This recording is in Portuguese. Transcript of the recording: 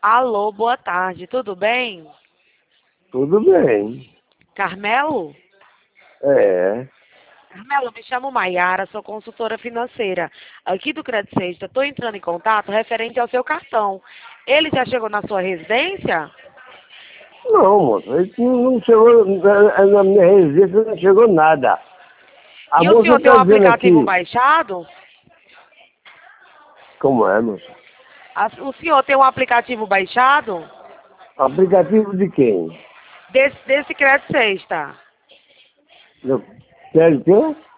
Alô, boa tarde, tudo bem? Tudo bem. Carmelo? É. Carmelo, me chamo Maiara, sou consultora financeira aqui do Crédito Sexta. Estou entrando em contato referente ao seu cartão. Ele já chegou na sua residência? Não, moça, ele não chegou, na minha residência não chegou nada. A E o moça senhor tem está um dizendo aplicativo aqui, baixado? como é, moça? O senhor tem um aplicativo baixado? Aplicativo de quem? Desse Crédito Sexta. Eu quero ter?